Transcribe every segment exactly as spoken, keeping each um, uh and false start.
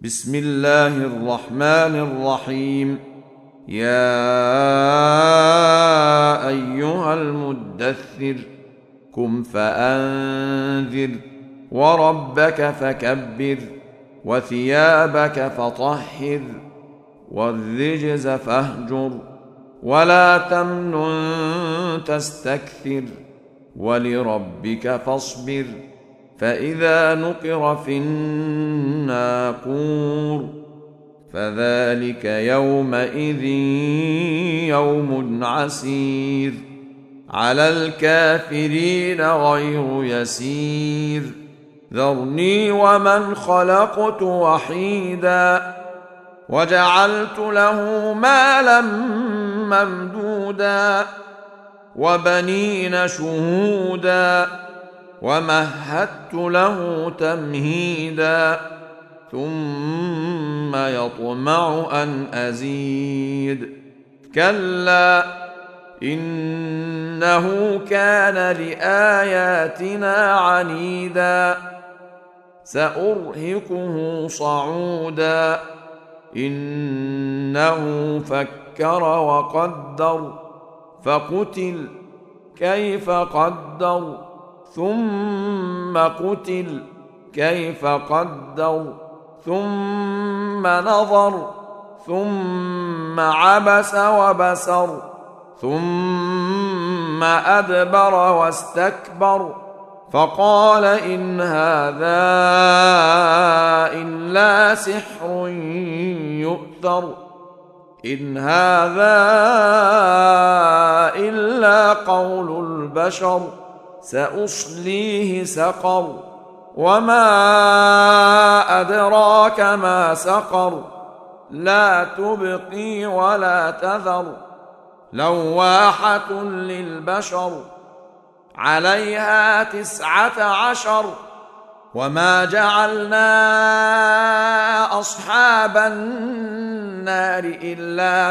بسم الله الرحمن الرحيم. يا أيها المدثر قم فأنذر وربك فكبر وثيابك فطهر والرجز فاهجر ولا تمنن تستكثر ولربك فاصبر فإذا نقر في الناقور فذلك يومئذ يوم عسير على الكافرين غير يسير. ذرني ومن خلقت وحيدا وجعلت له مالا ممدودا وبنين شهودا ومهدت له تمهيدا ثم يطمع أن أزيد كلا إنه كان لآياتنا عنيدا سأرهقه صعودا إنه فكر وقدر فقتل كيف قدر ثم قتل كيف قدر ثم نظر ثم عبس وبسر ثم أدبر واستكبر فقال إن هذا إلا سحر يؤثر إن هذا إلا قول البشر سأصليه سقر وما أدراك ما سقر لا تبقي ولا تذر لواحة للبشر عليها تسعة عشر وما جعلنا أصحاب النار إلا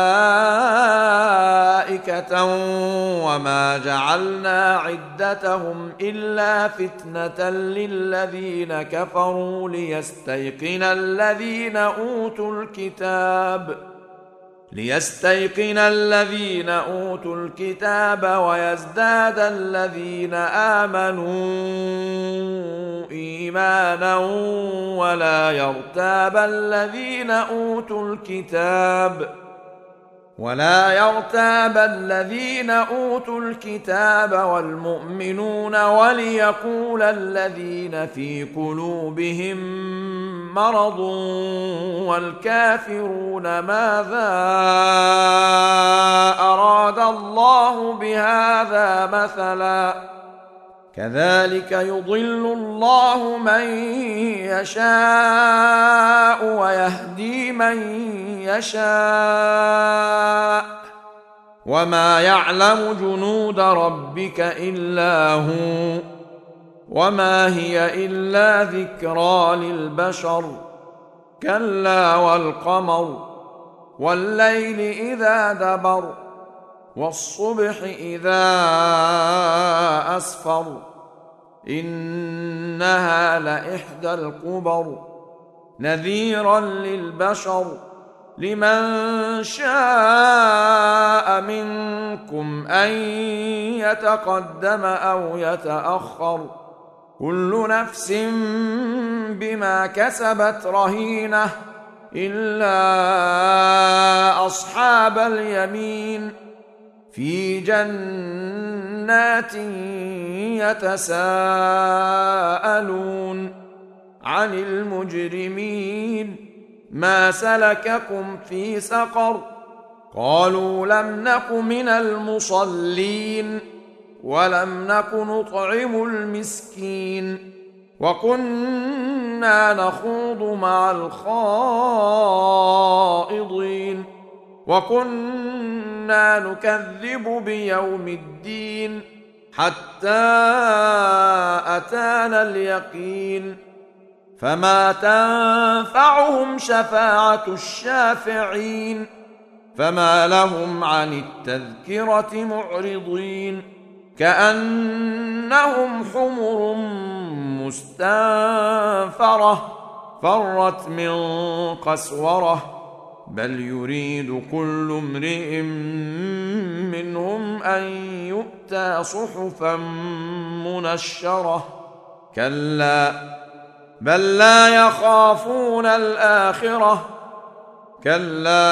ملائكة وما جعلنا عدتهم إلا فتنة للذين كفروا ليستيقن الذين أوتوا الكتاب ليستيقن الذين أوتوا الكتاب ويزداد الذين آمنوا إيمانا ولا يرتاب الذين أوتوا الكتاب ولا يرتاب الذين أوتوا الكتاب والمؤمنون وليقول الذين في قلوبهم مرض والكافرون ماذا أراد الله بهذا مثلا كذلك يضل الله من يشاء ويهدي من يشاء وما يعلم جنود ربك إلا هو وما هي إلا ذكرى للبشر كلا والقمر والليل إذا دبر والصبح إذا أسفر إنها لإحدى الكبر نذيرا للبشر لمن شاء منكم أن يتقدم أو يتأخر كل نفس بما كسبت رهينة إلا أصحاب اليمين في جنات يتساءلون عن المجرمين ما سلككم في سقر قالوا لم نك من المصلين ولم نك نطعم المسكين وكنا نخوض مع الخائضين وكنا نكذب بيوم الدين حتى أتانا اليقين فما تنفعهم شفاعة الشافعين فما لهم عن التذكرة معرضين كأنهم حمر مستنفرة فرت من قسوره بل يريد كل امرئ منهم ان يؤتى صحفا منشره كلا بل لا يخافون الاخره كلا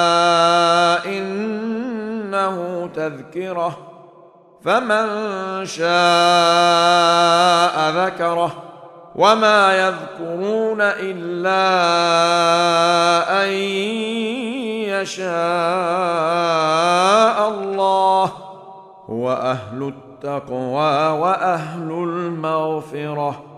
انه تذكره فمن شاء ذكره وما يذكرون الا ان يشاء الله هو اهل التقوى واهل المغفره